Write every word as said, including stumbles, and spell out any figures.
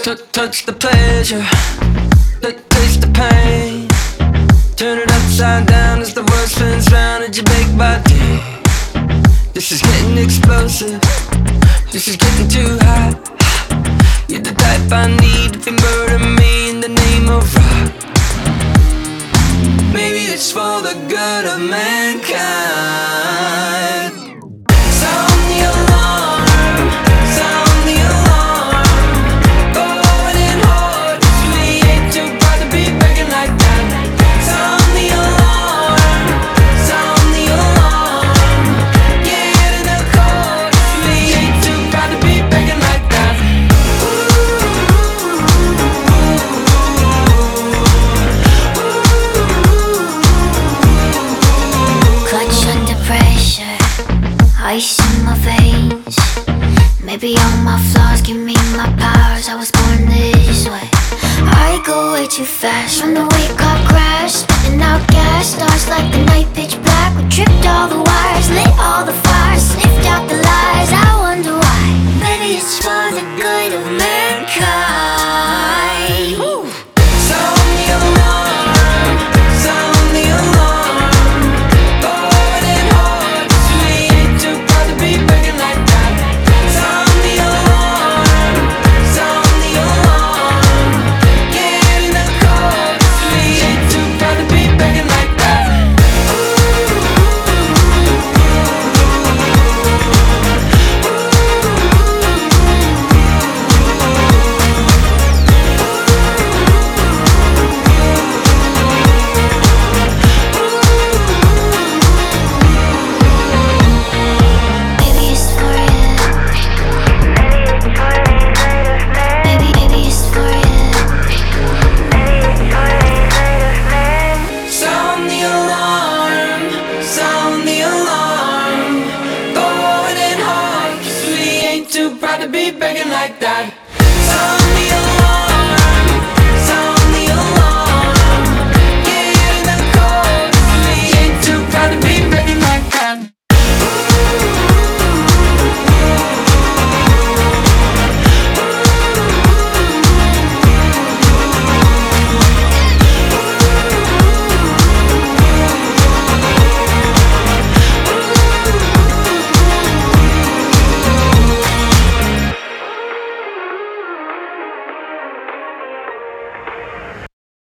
Touch the pleasure, taste the pain. Turn it upside down as the world spins round at your big body. This is getting explosive, this is getting too hot. You're the type I need if you murder me in the name of rock. Maybe it's for the good of mankind. Sound the alarm, sound the alarm. Going in hard, 'cause we ain't too proud to be begging like that. Sound the alarm, sound the alarm. Get in the car, 'cause we ain't too proud to be begging like that. Clutch under pressure, ice in my veins. Maybe all my flaws give me my powers. I was born this way. I go way too fast from the wake up crash. Spitting out gas, stars like the night pitch black. We tripped all the wires, lit all the fires, sniffed out the lies. I wonder why. Maybe it's for the good of mankind. Woo. Sound the alarm, sound the alarm. Going in hard, 'cause we ain't too proud to be begging like that. Sound the alarm, sound the alarm. Get in the car, 'cause we ain't too proud to be begging like that. Maybe it's for you. Maybe, maybe it's for you. Sound the alarm, sound the alarm. Going in hard, 'cause we ain't too proud to be begging like that.